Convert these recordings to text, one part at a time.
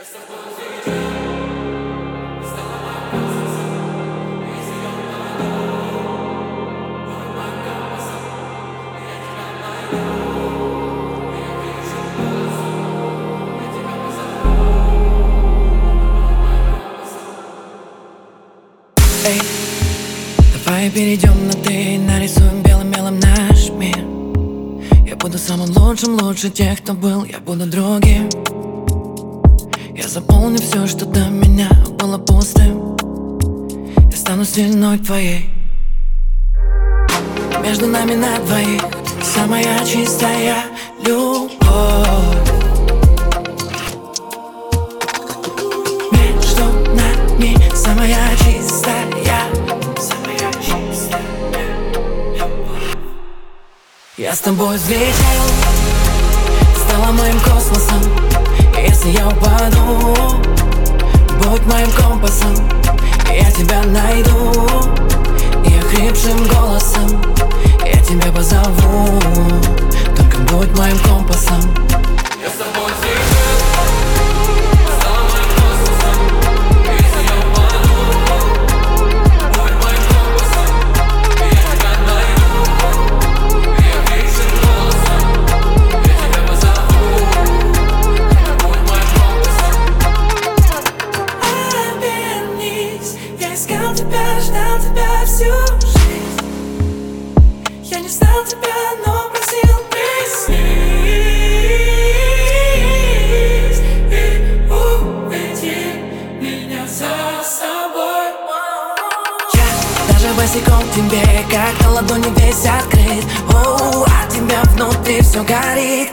Эй, давай перейдем на ты, нарисуем белым мелом наш мир. Я буду самым лучшим, лучше тех, кто был, я буду другим. Я заполню все, что до меня было пустым. Я стану стеной твоей. Между нами на двоих самая чистая любовь. Между нами самая чистая любовь. Я с тобой взлетел, стала моим космосом. И если я упаду, будь моим компасом. Я тебя найду, и охрипшим голосом я тебя позову. Только будь моим компасом. Я с тобой взлетел, стала моим космосом. И если я упаду, будь моим компасом. Я тебя найду, и охрипшим голосом я тебя позову. Только будь моим компасом. Обернись, я искал тебя, ждал тебя всю жизнь. Я не знал тебя, но просил, приснись и уведи меня за собой. Я даже босиком к тебе, как на ладони весь открыт. От тебя внутри все горит.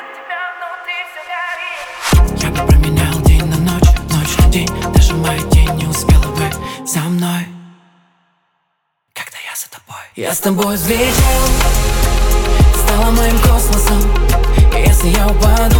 Я бы променял день на ночь, ночь на день. Даже моя день не успела бы за мной, когда я за тобой. Я с тобой взлетел, стала моим космосом. И если я упаду,